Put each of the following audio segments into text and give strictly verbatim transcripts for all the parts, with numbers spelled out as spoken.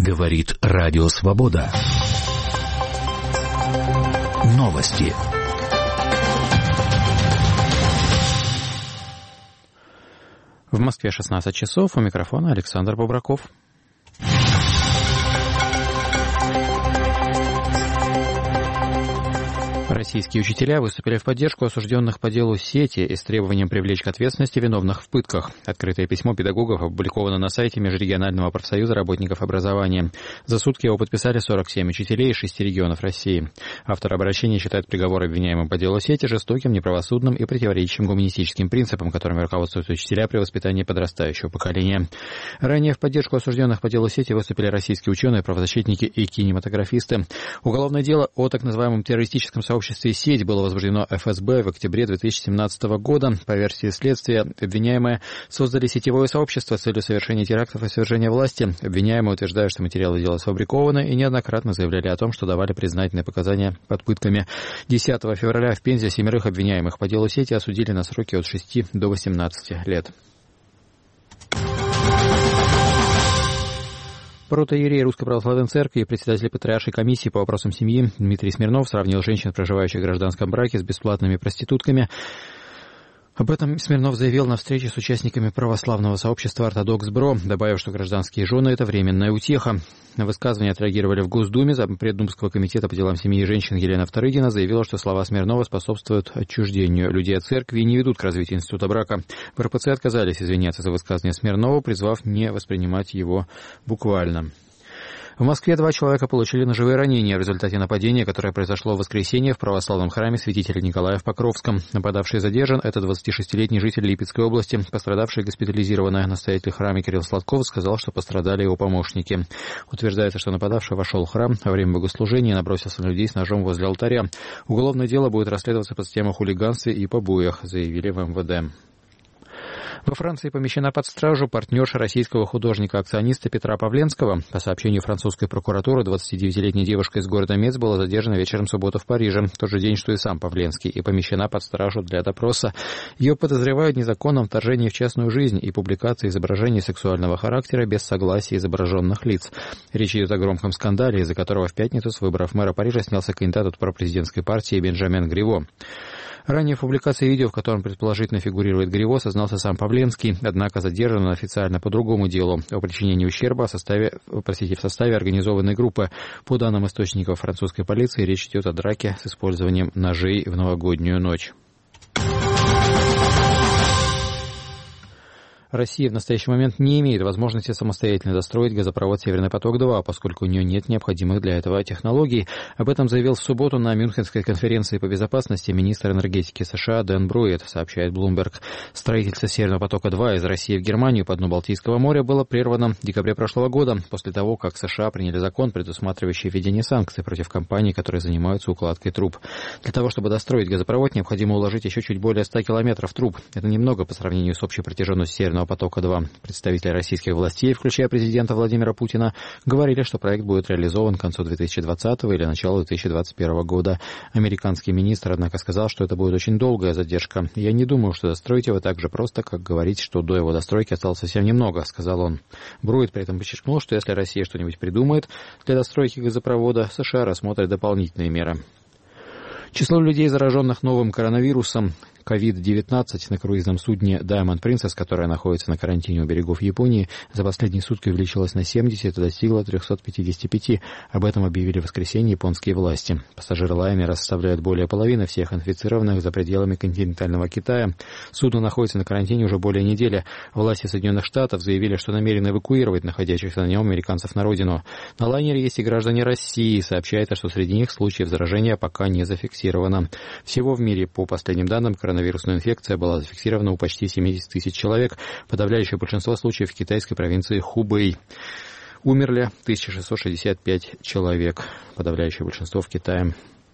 Говорит Радио Свобода. Новости. В Москве шестнадцать часов. У микрофона Александр Бобраков. Российские учителя выступили в поддержку осужденных по делу сети и с требованием привлечь к ответственности виновных в пытках. Открытое письмо педагогов опубликовано на сайте Межрегионального профсоюза работников образования. За сутки его подписали сорок семь учителей из шести регионов России. Автор обращения считает приговор обвиняемым по делу сети жестоким, неправосудным и противоречащим гуманистическим принципам, которыми руководствуются учителя при воспитании подрастающего поколения. Ранее в поддержку осужденных по делу сети выступили российские ученые, правозащитники и кинематографисты. Уголовное дело о так называемом террористическом сообществе В обществе «Сеть» было возбуждено эф эс бэ в октябре две тысячи семнадцатого года. По версии следствия, обвиняемые создали сетевое сообщество с целью совершения терактов и свержения власти. Обвиняемые утверждают, что материалы дела сфабрикованы, и неоднократно заявляли о том, что давали признательные показания под пытками. десятого февраля в Пензе семерых обвиняемых по делу «Сети» осудили на сроки от шести до восемнадцати лет. Протоиерей Русской Православной Церкви и председатель Патриаршей комиссии по вопросам семьи Дмитрий Смирнов сравнил женщин, проживающих в гражданском браке, с бесплатными проститутками. Об этом Смирнов заявил на встрече с участниками православного сообщества «Ортодокс-Бро», добавив, что гражданские жены – это временная утеха. На высказывание отреагировали в Госдуме. Зампред Думского комитета по делам семьи и женщин Елена Вторыгина заявила, что слова Смирнова способствуют отчуждению людей от церкви и не ведут к развитию института брака. В эр пэ цэ отказались извиняться за высказывание Смирнова, призвав не воспринимать его буквально. В Москве два человека получили ножевые ранения в результате нападения, которое произошло в воскресенье в православном храме святителя Николая в Покровском. Нападавший задержан. Это двадцатишестилетний житель Липецкой области. Пострадавший, госпитализированный настоятель храма Кирилл Сладков, сказал, что пострадали его помощники. Утверждается, что нападавший вошел в храм во время богослужения и набросился на людей с ножом возле алтаря. Уголовное дело будет расследоваться по статьям о хулиганстве и побоях, заявили в эм вэ дэ. Во Франции помещена под стражу партнерша российского художника-акциониста Петра Павленского. По сообщению французской прокуратуры, двадцатидевятилетняя девушка из города Мец была задержана вечером в субботу в Париже, в тот же день, что и сам Павленский, и помещена под стражу для допроса. Ее подозревают в незаконном вторжении в частную жизнь и публикации изображений сексуального характера без согласия изображенных лиц. Речь идет о громком скандале, из-за которого в пятницу с выборов мэра Парижа снялся кандидат от пропрезидентской партии Бенжамен Гриво. Ранее в публикации видео, в котором предположительно фигурирует Гриво, сознался сам Павленский, однако задержан он официально по другому делу о причинении ущерба в составе, простите, в составе организованной группы. По данным источников французской полиции, речь идет о драке с использованием ножей в новогоднюю ночь. Россия в настоящий момент не имеет возможности самостоятельно достроить газопровод «Северный поток-два», поскольку у нее нет необходимых для этого технологий. Об этом заявил в субботу на Мюнхенской конференции по безопасности министр энергетики США Дэн Бруйет, сообщает Bloomberg. Строительство «Северного потока-два» из России в Германию по дну Балтийского моря было прервано в декабре прошлого года, после того, как США приняли закон, предусматривающий введение санкций против компаний, которые занимаются укладкой труб. Для того, чтобы достроить газопровод, необходимо уложить еще чуть более ста километров труб. Это немного по сравнению с общей протяженностью «Северного потока-два». Представители российских властей, включая президента Владимира Путина, говорили, что проект будет реализован к концу две тысячи двадцатого или началу две тысячи двадцать первого года. Американский министр, однако, сказал, что это будет очень долгая задержка. «Я не думаю, что достроить его так же просто, как говорить, что до его достройки осталось совсем немного», — сказал он. Бруйт при этом подчеркнул, что если Россия что-нибудь придумает для достройки газопровода, США рассмотрят дополнительные меры. Число людей, зараженных новым коронавирусом ковид девятнадцать на круизном судне Diamond Princess, которое находится на карантине у берегов Японии, за последние сутки увеличилось на семьдесят и достигло триста пятьдесят пять. Об этом объявили в воскресенье японские власти. Пассажиры лайнера составляют более половины всех инфицированных за пределами континентального Китая. Судно находится на карантине уже более недели. Власти Соединенных Штатов заявили, что намерены эвакуировать находящихся на нем американцев на родину. На лайнере есть и граждане России. Сообщается, что среди них случаев заражения пока не зафиксировано. Всего в мире, по последним данным, коронавирусная инфекция была зафиксирована у почти семьдесят тысяч человек. Подавляющее большинство случаев в китайской провинции Хубэй. Умерли тысяча шестьсот шестьдесят пять человек. Подавляющее большинство в Китае.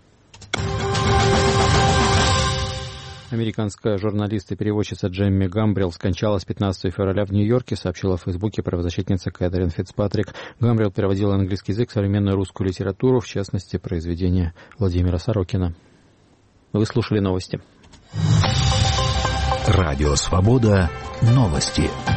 Американская журналист и переводчица Джемми Гамбрилл скончалась пятнадцатого февраля в Нью-Йорке, сообщила в Фейсбуке правозащитница Кэтрин Фицпатрик. Гамбрилл переводила на английский язык современную русскую литературу, в частности, произведения Владимира Сорокина. Вы слушали новости. Радио «Свобода». Новости.